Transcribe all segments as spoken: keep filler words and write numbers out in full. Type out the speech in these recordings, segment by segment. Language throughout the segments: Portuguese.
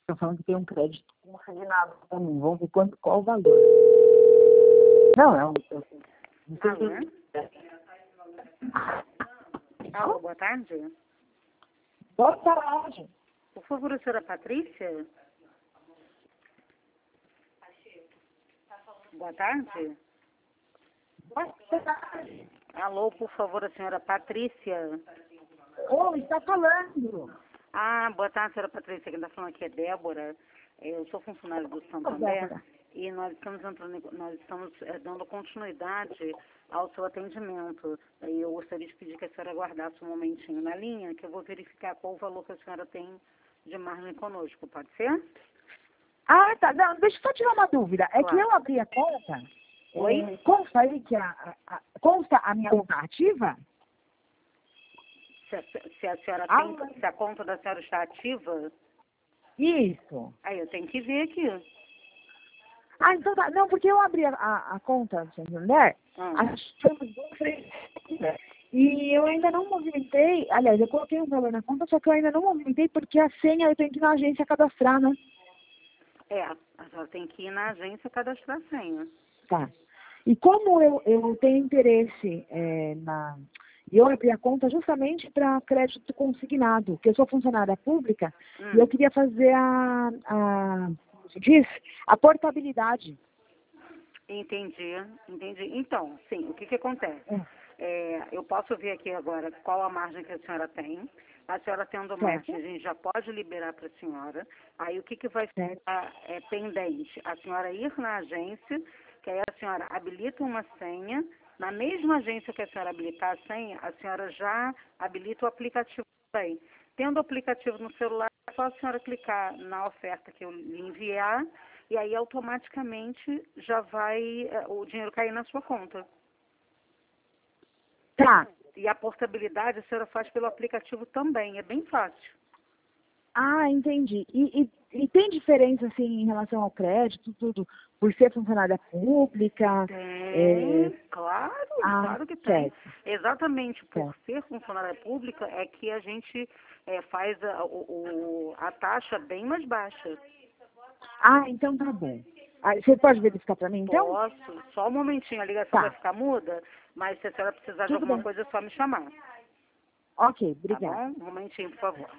Estão falando que tem um crédito consignado para mim. Vamos ver quanto, qual o valor. Não, é um... Alô? Alô, boa tarde. Boa tarde. Por favor, a senhora Patrícia? Boa tarde. Boa tarde. Alô, por favor, a senhora Patrícia? Oi, está falando. Ah, boa tarde, senhora Patrícia. Quem está falando aqui é Débora. Eu sou funcionária do Santander. Débora. E nós estamos, entrando, nós estamos é, dando continuidade ao seu atendimento. E eu gostaria de pedir que a senhora aguardasse um momentinho na linha, que eu vou verificar qual o valor que a senhora tem de margem conosco. Pode ser? Ah, tá. Não, deixa eu só tirar uma dúvida. É Claro. que eu abri a conta. Oi? É, consta aí que a, a, a, consta a minha conta ativa? Se a, se a senhora Ah, tem, se a conta da senhora está ativa, isso. aí eu tenho que ver aqui. Ah, então tá. Não, porque eu abri a, a, a conta do Santander, Hum. achamos duas, três, e eu ainda não movimentei. Aliás, eu coloquei um valor na conta, só que eu ainda não movimentei porque a senha eu tenho que ir na agência cadastrar, né? É, a senhora tem que ir na agência cadastrar a senha. Tá. E como eu, eu tenho interesse é, na... E eu abri a conta justamente para crédito consignado, porque eu sou funcionária pública Hum. e eu queria fazer a, a, como se diz? A portabilidade. Entendi, entendi. Então, sim, o que que acontece? É, É, eu posso ver aqui agora qual a margem que a senhora tem. A senhora tendo certo? margem, a gente já pode liberar para a senhora. Aí o que que vai Certo. ficar é, pendente? A senhora ir na agência, que aí a senhora habilita uma senha. Na mesma agência que a senhora habilitar a senha, a senhora já habilita o aplicativo também. Tendo o aplicativo no celular, é só a senhora clicar na oferta que eu lhe enviar e aí automaticamente já vai eh, o dinheiro cair na sua conta. Tá. E a portabilidade a senhora faz pelo aplicativo também, é bem fácil. Ah, entendi. E, e, e tem diferença, assim, em relação ao crédito, tudo, por ser funcionária pública? É... Tem, claro, Ah, claro que tem. certo, Exatamente por certo. ser funcionária pública é que a gente eh, faz a, o, o- a taxa bem mais baixa. Ah, então tá bom. Ah, você pode verificar para mim, então? Posso, só um momentinho, a ligação vai Tá, ficar muda, mas se a senhora precisar de tudo alguma bem. coisa é só me chamar, Ok, tá obrigada. bom? Um momentinho, por favor.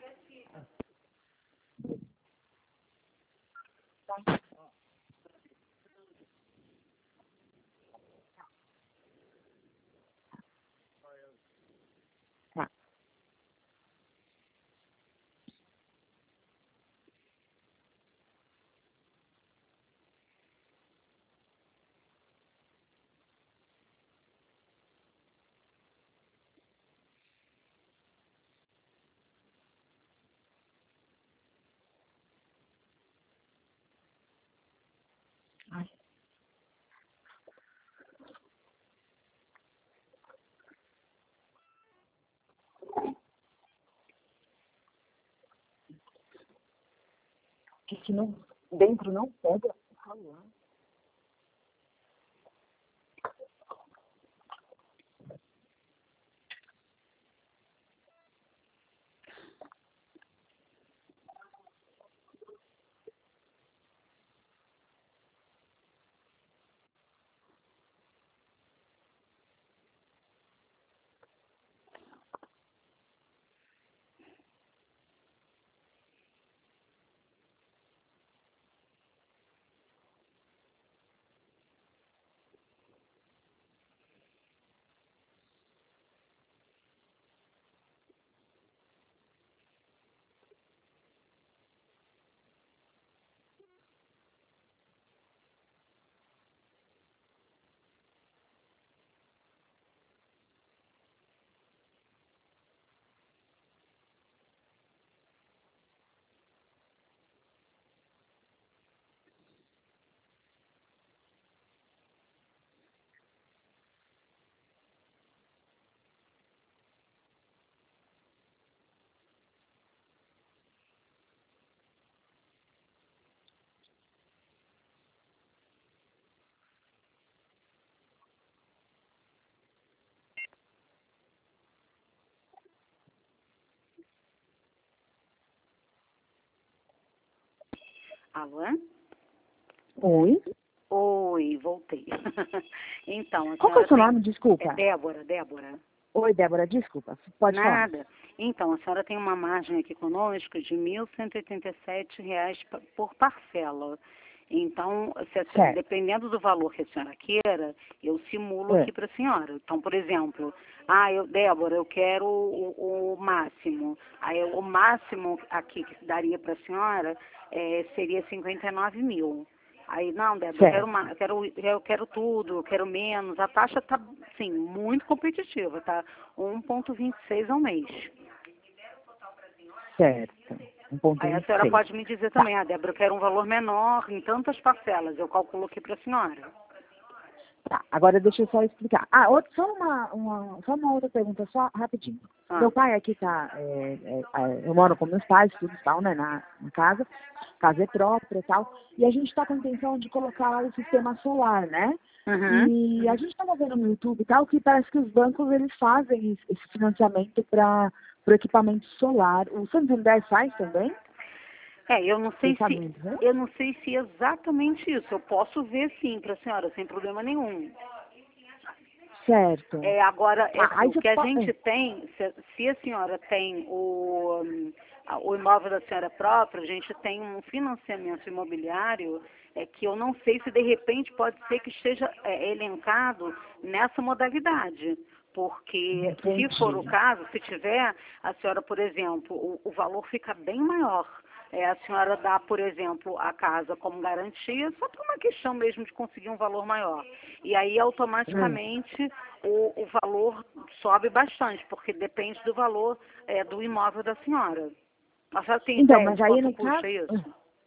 Tá. Ai, que se não, dentro não pega. Falar. Alô? É? Oi. Oi, voltei. Então, a Qual que é o senhora seu tem... nome? Desculpa. É Débora, Débora. Oi, Débora, desculpa. Pode falar. Nada. Então, a senhora tem uma margem aqui conosco de mil cento e oitenta e sete reais pa- por parcela. Então, se a senhora- Certo. dependendo do valor que a senhora queira, eu simulo É. aqui para a senhora. Então, por exemplo, ah, eu, Débora, eu quero o, o máximo. Aí, o máximo aqui que daria para a senhora eh, seria cinquenta e nove mil. Aí, não, Débora, eu quero, Certo. ma- eu quero, eu quero tudo, eu quero menos. A taxa está, sim, muito competitiva, tá? um vírgula vinte e seis ao mês. Certo. um ponto Aí a vinte e senhora seis. pode me dizer Tá. também, ah, Débora, eu quero um valor menor em tantas parcelas. Eu calculo aqui para a senhora. Tá. Agora deixa eu só explicar. Ah, outra, só, uma, uma, só uma outra pergunta, só rapidinho. Ah, Meu pai aqui tá, é, é, é, eu moro com meus pais, tudo e tal, né, na, na casa, casa é própria e tal, e a gente está com a intenção de colocar o sistema solar, né? uhum. E a gente estava vendo no YouTube e tal, que parece que os bancos, eles fazem esse esse financiamento para o equipamento solar. O Santander faz também? É, eu não sei Vocês sabem se, dizer? eu não sei se é exatamente isso. Eu posso ver sim para a senhora, sem problema nenhum. Certo. É, agora, é, Ah, aí o você que a pode... gente tem, se, se a senhora tem o, hum, a- o imóvel da senhora própria, a gente tem um financiamento imobiliário é, que eu não sei se de repente pode ser que esteja é, elencado nessa modalidade. Porque se for o Entendi. caso, se tiver, a senhora, por exemplo, o, o valor fica bem maior. É, a senhora dá, por exemplo, a casa como garantia, só por uma questão mesmo de conseguir um valor maior. E aí, Hum. automaticamente, o, o valor sobe bastante, porque depende do valor é, do imóvel da senhora. A senhora tem Então, ideia mas de aí quanto no caso... custa isso?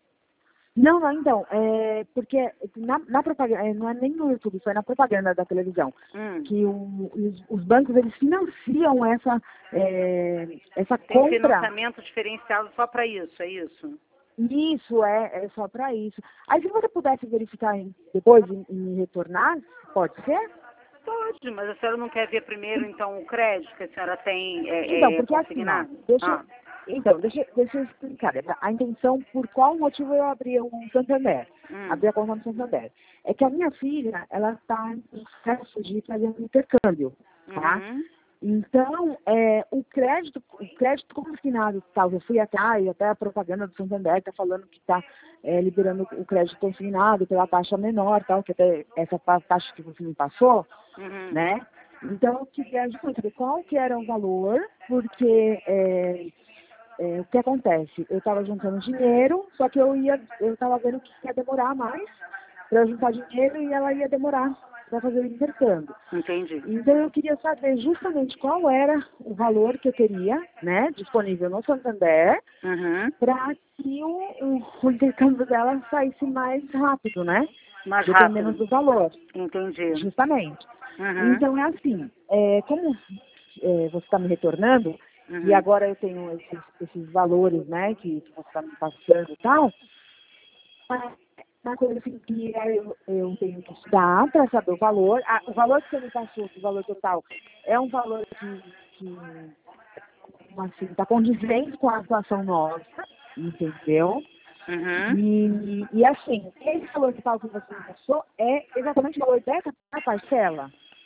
Não, não, então, é porque na, na propaganda, é, não é nem no YouTube, foi na propaganda da televisão, Hum, que o, os, os bancos, eles financiam essa, é, essa tem compra. financiamento diferenciado só para isso, é isso? Isso é, é só para isso. Aí se você pudesse verificar em- depois e, e me retornar, pode ser? Pode, mas a senhora não quer ver primeiro, então, o crédito que a senhora tem Então, é, é, porque assim, ó, consignado? deixa, Ah, então, deixa, deixa eu explicar. A intenção, por qual motivo eu abri o Santander, hum, abri a conta no Santander, é que a minha filha, ela está em processo de fazer um intercâmbio, tá? uhum, Então, é, o crédito, o crédito consignado, tal, eu fui atrás, até a propaganda do Santander está falando que está liberando o crédito consignado pela taxa menor, tal, que até essa pa- taxa que você me passou, uhum. né? Então, eu queria justamente saber qual que era o valor, porque é, é, o que acontece? Eu estava juntando dinheiro, só que eu ia, eu estava vendo que ia demorar mais para eu juntar dinheiro e ela ia demorar para fazer o intercâmbio. Entendi. Então, eu queria saber justamente qual era o valor que eu teria, né, disponível no Santander, Uhum. para que o, o, o intercâmbio dela saísse mais rápido, né? Mais Dependendo rápido. do valor, Entendi. justamente. Uhum. Então, é assim, é, como é, você está me retornando, e Uhum. agora eu tenho esses, esses valores, né, que, que você está me passando e tal, mas uma coisa assim que eu, eu tenho que estudar para saber o valor. Ah, o valor que você me passou, o valor total, é um valor que, que assim, está condizente com a situação nossa, entendeu? Uhum. E, e assim, esse valor total que você me passou é exatamente o valor dessa parcela,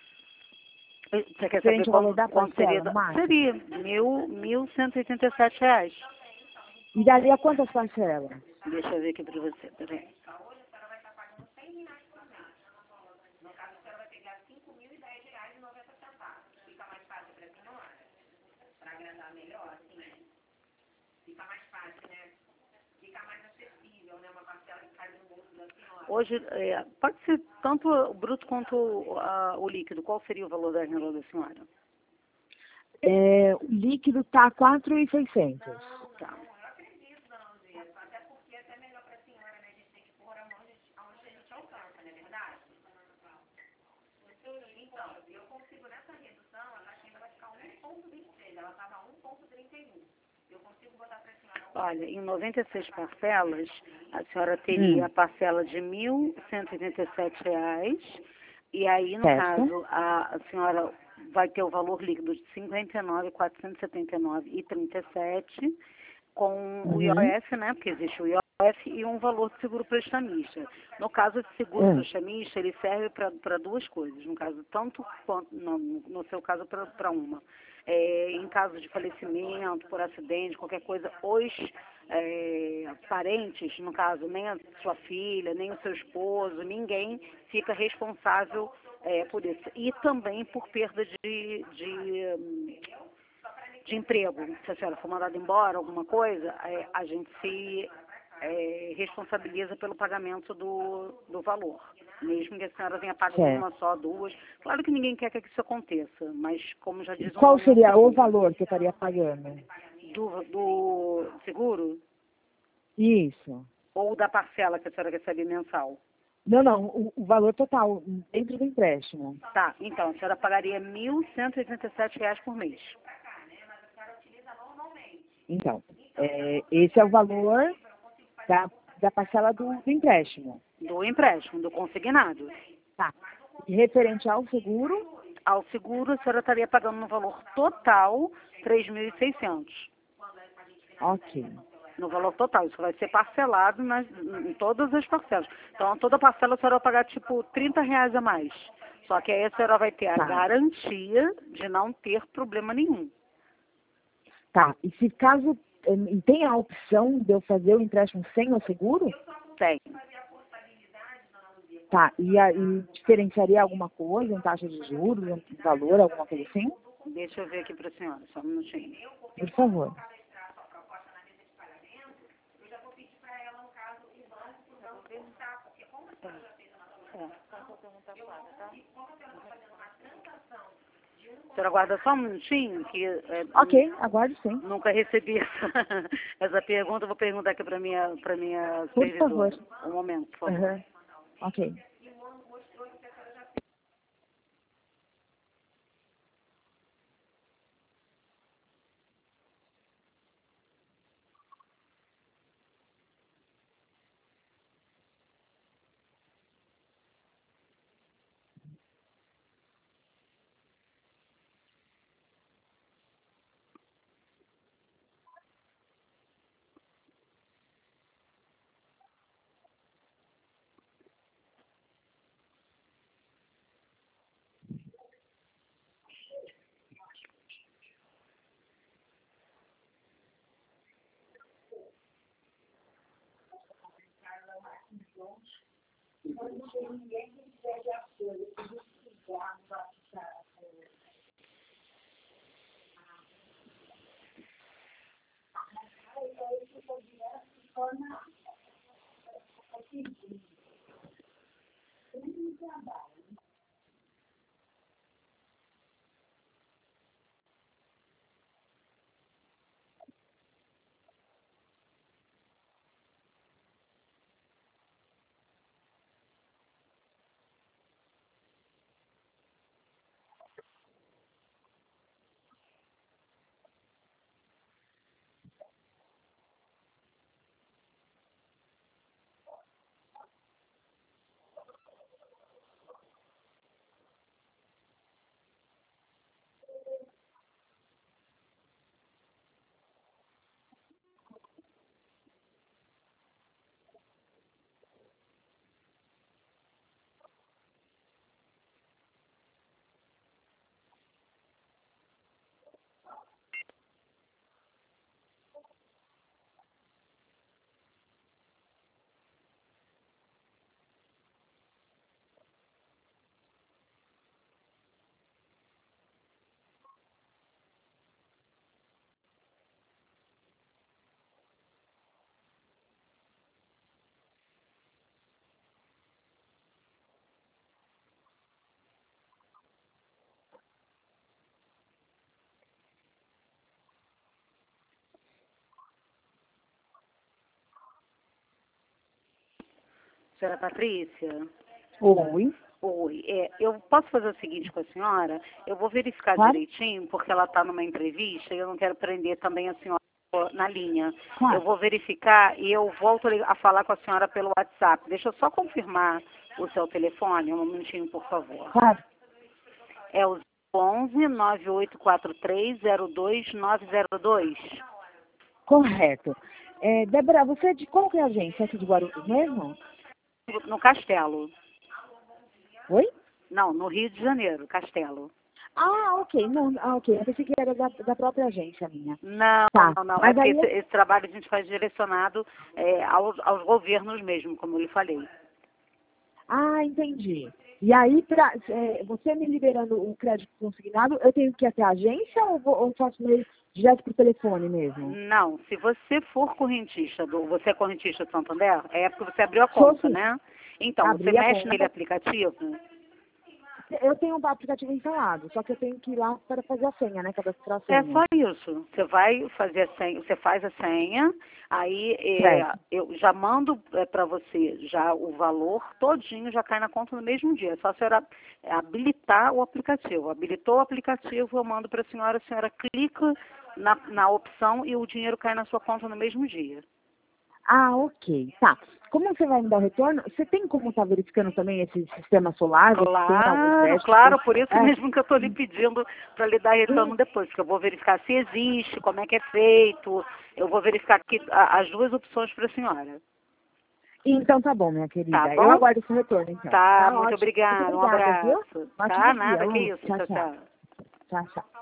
Você quer saber diferente do valor quanto, da quanto seria? parcela, no da- máximo. Seria mil, mil cento e oitenta e sete reais. E daria quantas parcelas? Deixa eu ver aqui para você, peraí. Hoje, é, pode ser tanto o bruto quanto ah, o líquido. Qual seria o valor da renda da senhora? É, o líquido está quatro mil e seiscentos. Tá. Olha, em noventa e seis parcelas, a senhora teria Hum, a parcela de mil cento e oitenta e sete reais, e aí, no certo? caso, a, a senhora vai ter o valor líquido de cinquenta e nove mil quatrocentos e setenta e nove reais e trinta e sete centavos, com o Uhum. I O F, né? Porque existe o I O F e um valor de seguro prestamista. No caso de seguro Hum. prestamista, ele serve para duas coisas. No caso, tanto quanto, no, no seu caso, para uma. É, em caso de falecimento, por acidente, qualquer coisa, os é, parentes, no caso, nem a sua filha, nem o seu esposo, ninguém fica responsável é, por isso. E também por perda de, de, de emprego. Se a senhora for mandada embora, alguma coisa, é, a gente se é, responsabiliza pelo pagamento do, do valor. Mesmo que a senhora tenha pago Certo. uma só, duas. Claro que ninguém quer que isso aconteça, mas como já diz o Qual nome, é um seria o seguro. valor que eu estaria pagando? Do, do seguro Isso. ou da parcela que a senhora recebe mensal? Não, não, o, o valor total, dentro do empréstimo. Tá, então a senhora pagaria mil cento e oitenta e sete reais por mês. Então, é, esse é o valor da, da parcela do, do empréstimo. Do empréstimo, do consignado. Tá. E referente ao seguro, Ao seguro, a senhora estaria pagando no valor total três mil e seiscentos. ok. No valor total, isso vai ser parcelado nas, em todas as parcelas. Então, toda parcela a senhora vai pagar tipo trinta reais a mais. Só que aí a senhora vai ter a Tá. garantia de não ter problema nenhum. Tá. E se caso eh, tem a opção de eu fazer o empréstimo sem o seguro? Tem. Tá. E aí diferenciaria alguma coisa, em taxa de juros, em valor, alguma coisa assim? Deixa eu ver aqui para a senhora, só um minutinho. Por favor. É. A senhora aguarda só um minutinho, que é, Ok, aguardo sim. nunca recebi essa, essa pergunta. Vou perguntar aqui para minha, para minha Por supervisora. favor. Um momento, por favor. Uhum. Ok. Senhora Patrícia? Oi. Oi. É, eu posso fazer o seguinte com a senhora? Eu vou verificar Claro. direitinho, porque ela está numa entrevista e eu não quero prender também a senhora na linha. Claro. Eu vou verificar e eu volto a falar com a senhora pelo WhatsApp. Deixa eu só confirmar o seu telefone, um minutinho, por favor. Claro. É o onze, nove oito quatro três, zero dois nove zero dois. Correto. É, Débora, você é de qual que é a agência? É aqui de Guarulhos mesmo? No Castelo. Oi? Não, no Rio de Janeiro, Castelo. Ah, ok. Não, ah, ok. Eu pensei que era da, da própria agência minha. Não, Tá. não, não. É Mas porque aí, esse, esse trabalho a gente faz direcionado é, aos, aos governos mesmo, como eu lhe falei. ah, entendi. E aí, pra, é, você me liberando o crédito consignado, eu tenho que ir até a agência ou, vou, ou faço meio direto por telefone mesmo? Não, se você for correntista, do, você é correntista do Santander, é porque você abriu a Sou conta, sim. né? Então, você Abri a mexe naquele conta. aplicativo? Eu tenho um aplicativo instalado, só que eu tenho que ir lá para fazer a senha, né? Cadastrar a É senha. só isso. Você vai fazer a senha, você faz a senha, aí é, Certo. eu já mando é, para você já o valor todinho, já cai na conta no mesmo dia. É só a senhora habilitar o aplicativo. Habilitou o aplicativo, eu mando para a senhora, a senhora clica na, na opção e o dinheiro cai na sua conta no mesmo dia. Ah, ok. Tá. Como você vai me dar o retorno, você tem como estar verificando também esse sistema solar, ver se tem algum Claro, crédito? claro, por isso É. mesmo que eu estou lhe pedindo para lhe dar retorno depois, porque eu vou verificar se existe, como é que é feito, eu vou verificar aqui a- as duas opções para a senhora. Então tá bom, minha Tá querida. Eu bom? aguardo esse retorno, então. Tá, Tá muito ótimo. Muito obrigada, um obrigada, viu? abraço. Um Tá, ótimo dia. nada, que Lu. isso, Tchau, tchau, tchau. tchau. Tchau, tchau.